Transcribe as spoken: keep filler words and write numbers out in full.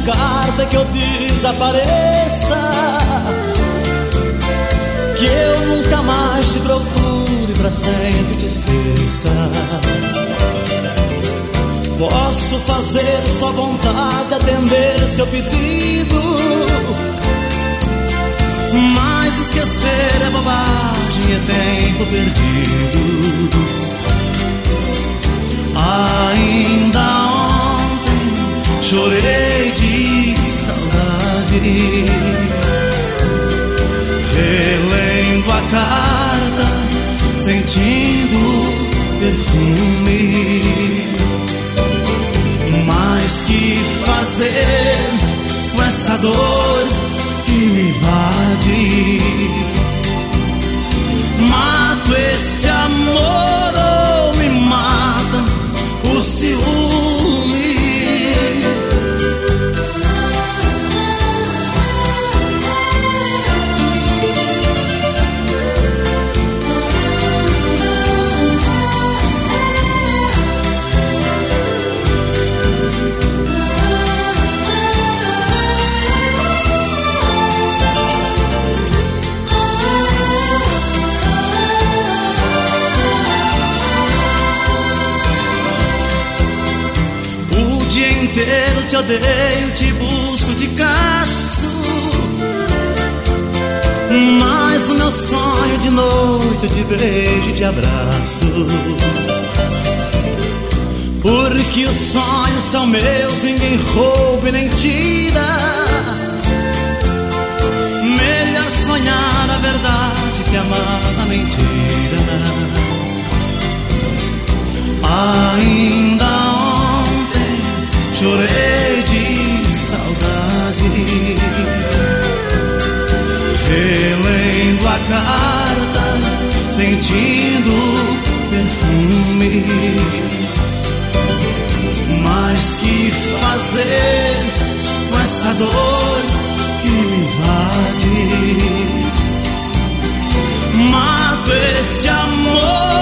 carta que eu desapareça, que eu nunca mais te procure, pra sempre te esqueça. Posso fazer sua vontade, atender seu pedido, mas esquecer é bobagem, é tempo perdido. Ainda ontem chorei de saudade, relendo a carta, sentindo perfume. Mas que fazer com essa dor que me invade? Mato esse amor ou me mata o ciúme? Inteiro te odeio, te busco, te caço, mas o meu sonho de noite eu te beijo e te abraço. Porque os sonhos são meus, ninguém rouba e nem tira. Melhor sonhar a verdade que amar a mentira. Ainda chorei de saudade, relendo a carta, sentindo perfume. Mas que fazer com essa dor que me invade? Mato esse amor